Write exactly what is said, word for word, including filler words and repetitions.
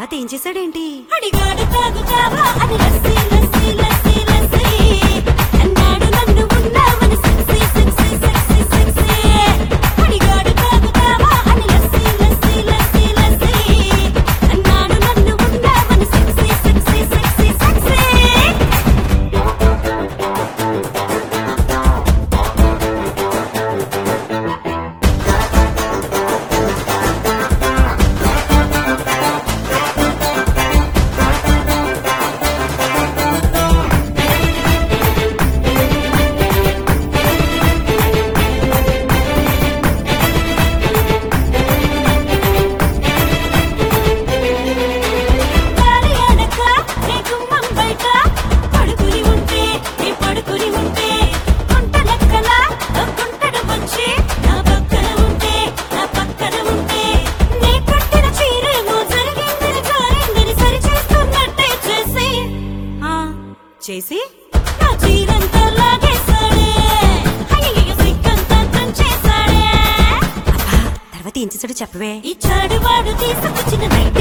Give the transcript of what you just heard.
తర్వాత ఏం చేశాడేంటి? అడిగాడు తాగుతావా అని లస్సీ లస్సీ లస్సీ లస్సీ అన్నాడు నన్ను ఉన్నావని సెక్సీ సెక్సీ సెక్సీ సెక్సీ అడిగాడు తాగుతావా అని లస్సీ లస్సీ లస్సీ లస్సీ అన్నాడు నన్ను ఉన్నావని సెక్సీ సెక్సీ సెక్సీ సెక్సీ చేసి నా చీరంతా లాగేశాడే అయ్యయ్య సిగ్గంతా తుంచేశాడే అబ్బా తర్వాత ఏం చేశాడో చెప్పవే. ఇచ్చాడు వాడు తీసుకొచ్చిన నైట్